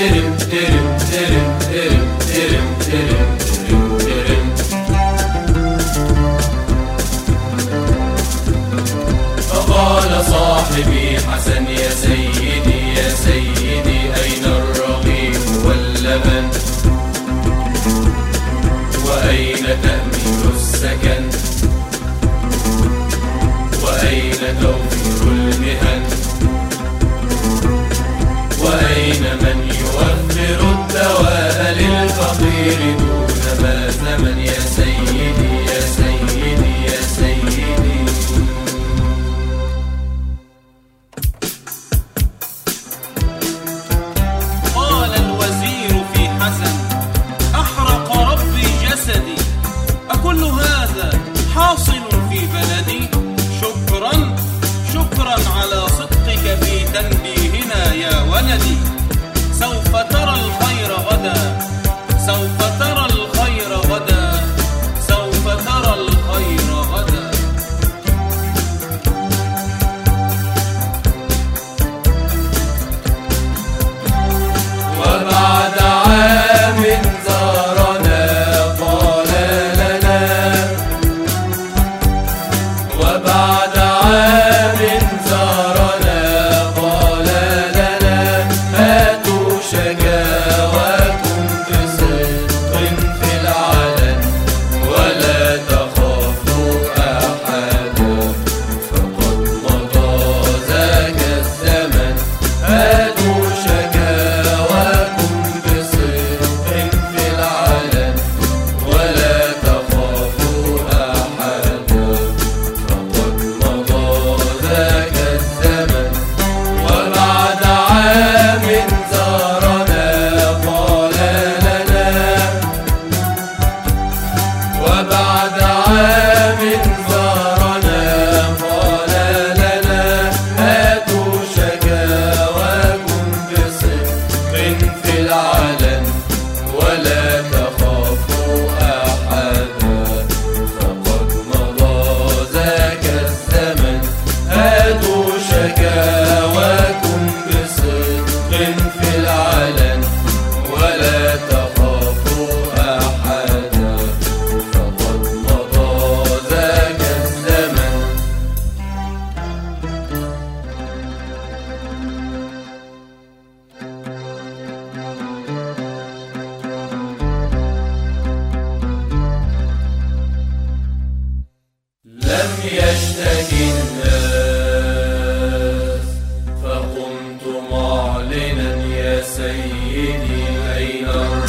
فقال صاحبي حسن يا سيدي يا سيدي أين الرغيف واللبن وأين تأمين السكن وأين توفير المهن وأين من يوفر الدواء للفقير دون ما ثمن يا سيدي يا سيدي يا سيدي. قال الوزير في حزن أحرق ربي جسدي أكل هذا حاصل في بلدي؟ شكرا شكرا على صدقك في تنبيهنا يا ولدي. سوف ترى الخير غدا سوف ترى الخير غدا سوف ترى الخير غدا. وبعد عام زارنا قال لنا وبعد عام زارنا قال لنا هاتوا شكاواكم بصدق في العلن ولا تخافوا أحدا فقد مضى ذاك الزمن. هاتوا شكاواكم بصدق في العلن ولا تخافوا أحدا فقد مضى ذاك الزمن. وبعد عام زارنا قال لنا وبعد عام زارنا قال لنا هاتوا شكاواكم بصدق في العلن ولا تخافوا أحدا فقد مضى ذاك الزمن. هاتوا شكاواكم بصدق في العلن ولا تخافوا أحدا فقد مضى ذاك الزمن. لم يشتكي الناس فقمت معلنا يا سيدي أين